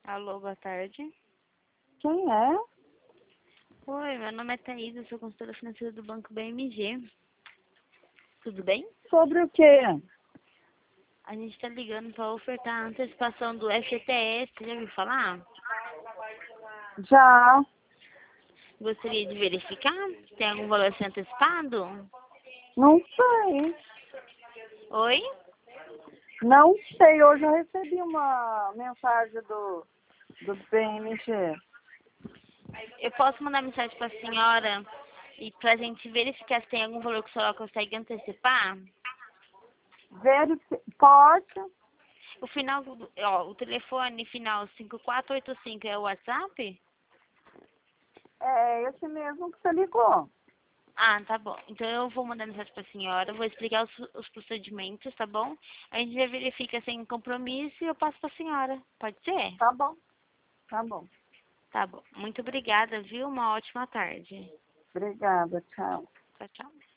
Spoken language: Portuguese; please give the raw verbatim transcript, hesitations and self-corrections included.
Alô, boa tarde. Quem é? Oi, meu nome é Thaís, eu sou consultora financeira do Banco B M G. Tudo bem? Sobre o quê? A gente está ligando para ofertar a antecipação do F G T S, já ouviu falar? Já. Gostaria de verificar se tem algum valor a ser antecipado? Não sei. Oi? Não sei. Hoje eu recebi uma mensagem do, do B M G. Eu posso mandar mensagem para a senhora e para a gente verificar se tem algum valor que a senhora consegue antecipar? Verifi... Pode? O final, do- ó, o telefone final cinco quatro oito cinco é o WhatsApp? É esse mesmo que você ligou. Ah, tá bom. Então eu vou mandar mensagem pra senhora, vou explicar os, os procedimentos, tá bom? A gente já verifica sem compromisso e eu passo pra senhora. Pode ser? Tá bom. Tá bom. Tá bom. Muito obrigada, viu? Uma ótima tarde. Obrigada. Tchau. Tchau, tchau.